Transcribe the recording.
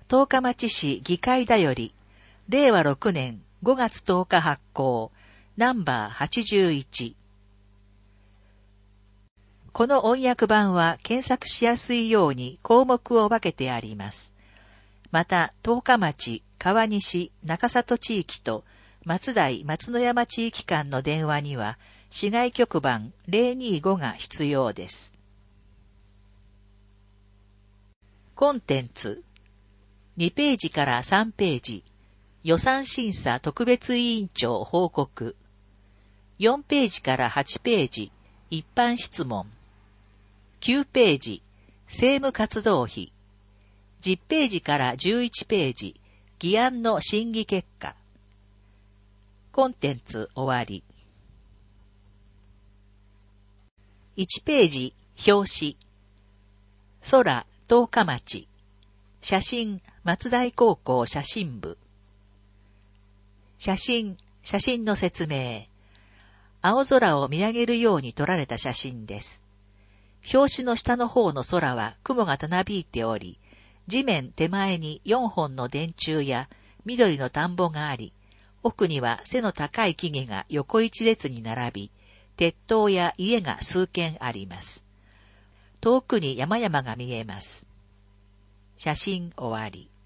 十日町市議会だより、令和6年5月10日発行、ナンバー81。この音訳版は検索しやすいように項目を分けてあります。また、十日町、川西、中里地域と松代、松野山地域間の電話には、市外局番025が必要です。コンテンツ。2ページから3ページ。予算審査特別委員長報告。4ページから8ページ。一般質問。9ページ。政務活動費。10ページから11ページ。議案の審議結果。コンテンツ終わり。1ページ、表紙。空、十日町。写真、松代高校写真部。写真の説明。青空を見上げるように撮られた写真です。表紙の下の方の空は雲がたなびいており、地面手前に4本の電柱や緑の田んぼがあり、奥には背の高い木々が横一列に並び、鉄塔や家が数軒あります。遠くに山々が見えます。写真終わり。